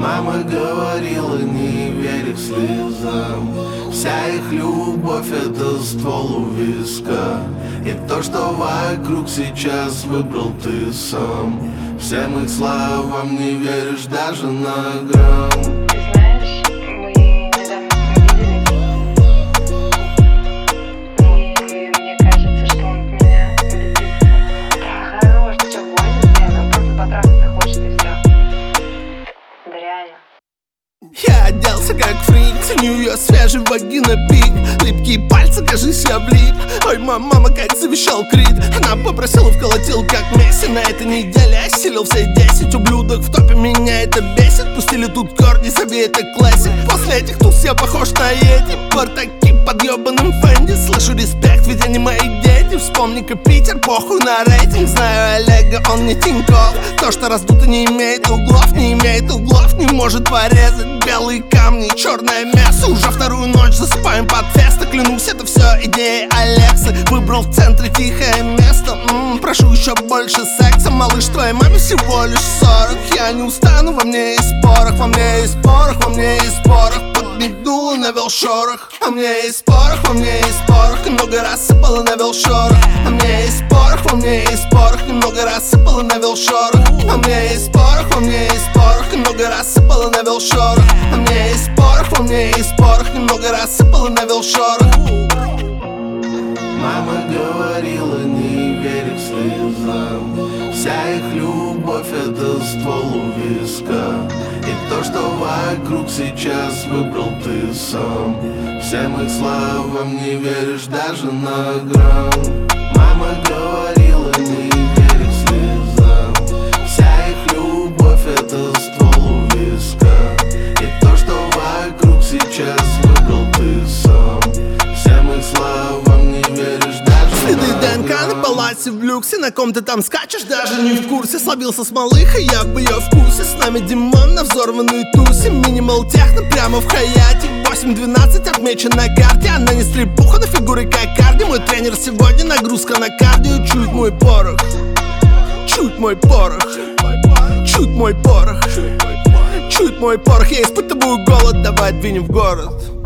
Мама говорила, не верь их слезам. Вся их любовь — это ствол у виска. И то, что вокруг сейчас выбрал ты сам. Всем их словам не веришь даже на грамм. Я оделся как фрик, ценю ее свежий вагина пик. Липкие пальцы, кажись, я влип. Ой, мама, как завещал Крид. Она попросила, вколотил как Месси. На этой неделе осилил все 10 ублюдок в топе, меня это бесит. Пустили тут корни, забей, это классик. После этих туз я похож на Йети. Бартаки под ебаным Фенди. Слышу респект, ведь они мои дети. Вспомни-ка Питер, похуй на рейтинг. Знаю Олега, он не Тинькофф. То, что раздуто, не имеет углов. Не имеет углов, не может порезать. Белые камни, черное мясо. Уже вторую ночь засыпаем под феста. Клянусь, это все идея Алексы. Выбрал в центре тихое место. Прошу еще больше секса. Малыш, твоей маме всего лишь 40. Я не устану, во мне есть порох. Во мне есть порох, во мне есть порох. Подмигнула, навел шорох. А мне есть порох, во мне есть порох. Много раз сыпала, навел шорох. А мне есть порох, во мне есть порох. Много раз сыпала, навел шорох. А мне есть порох, во мне есть порох. Много раз сыпала, навел шорох. А мне есть порох, во мне есть порох. Немного раз сыпала, навел шорох. Мама говорила, не верь их слезам. Вся их любовь — это ствол у виска. И то, что вокруг сейчас выбрал ты сам. Всем их словам не веришь даже на грамм. Мама говорила, не верь их слезам. Вся их любовь — это ствол у виска. И то, что вокруг сейчас выбрал ты сам. Всем их словам не веришь даже Следы на ДНК на паласе в люксе. На ком ты там скачешь, даже не в курсе. Слабился с малыхой, я в ее вкусе. С нами Димон на взорванной тусе. Минимал техно прямо в Хаяте. 8-12 отмечен на карте. Она не стрипуха, но фигуры как Карди. Мой тренер сегодня, нагрузка на кардио. Чуть мой порох, чуть мой порох, чуть мой порох, чуть мой порох. Я испытываю голод, давай двинем в город.